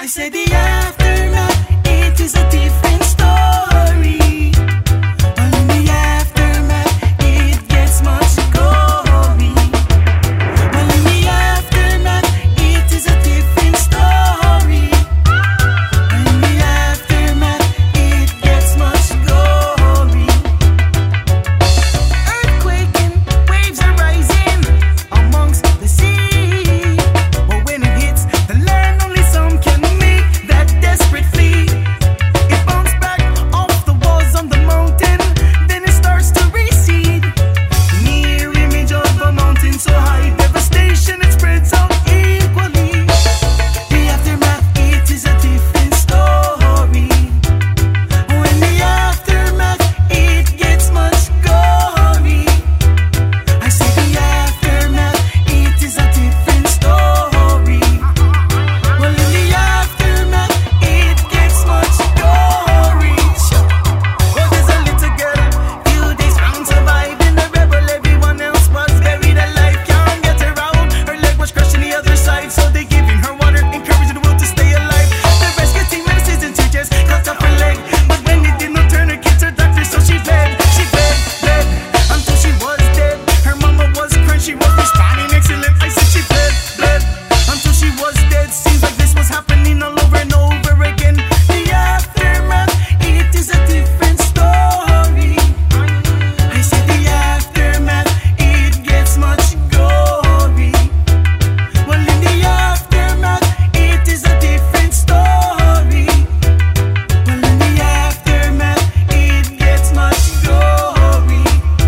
said the aftermath, it is a different story. Well, in the aftermath, it gets much gory. Well, in the aftermath, it is a different story. Well, in the aftermath, it gets much gory. Earthquaking, waves are rising amongst the sea. But when it hits the land, only some can make that desperate flee. It bounced back off the walls on the mountain, then it starts to recede. Near image of a mountain so high, devastation it spreads out equally. The aftermath, it is a different story. When the aftermath, it gets much gory. I say the aftermath, it is a different story. Well, in the aftermath, it gets much gory. Well, there's a little girl, few days found surviving the rebel. Everyone else was buried alive, can't get her out. Her leg was crushed on the other side, so they giving her water, encouraging the will to stay alive. The rescue team made a decision to just cut off her leg, but when it did not turn her kids her doctor, so she bled until she was dead. Her mama was crying, she was responding excellent. I said she bled until she was dead. Seems like this was happening all over and over again. The aftermath, it is a different story. I said the aftermath, it gets much gory. Well, in the aftermath, it is a different story. Well, in the aftermath, it gets much gory.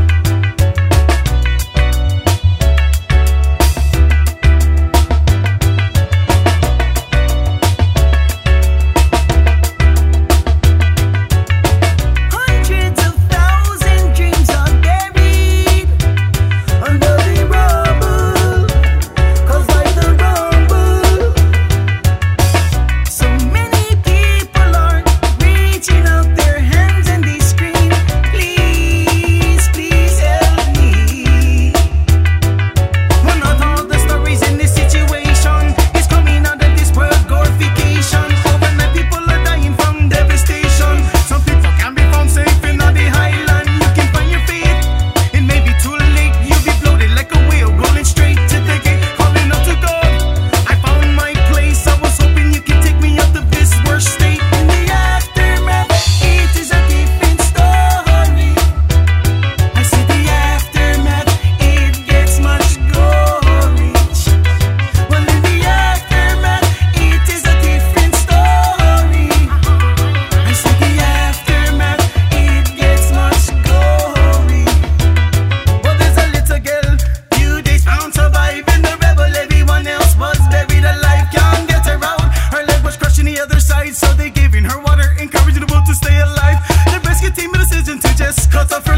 Hundreds of thousand dreams are buried under the rubble, caused by the rumble. So many people are reaching out their hands and they scream, please, please help me. Well, not all the stories in this situation is coming out of this world glorification. Overnight people are dying from devastation. Some people can be found safe in the highland. You can find your fate, it may be too late. You'll be bloated like a whale, rolling straight to the gate, calling out to God. I found my place, I was hoping you could take me out of this worst state. In the aftermath, it is a different story. I said the aftermath, it gets much gory. Well, in the aftermath, it is a different story. I said the aftermath, it gets much gory. Well, there's a little girl, few days found surviving the rebel. Everyone else was buried alive, can't get her out. Her leg was crushed on the other side, so they giving her water, encouraging the will to stay alive. The rescue team made a decision to just cut off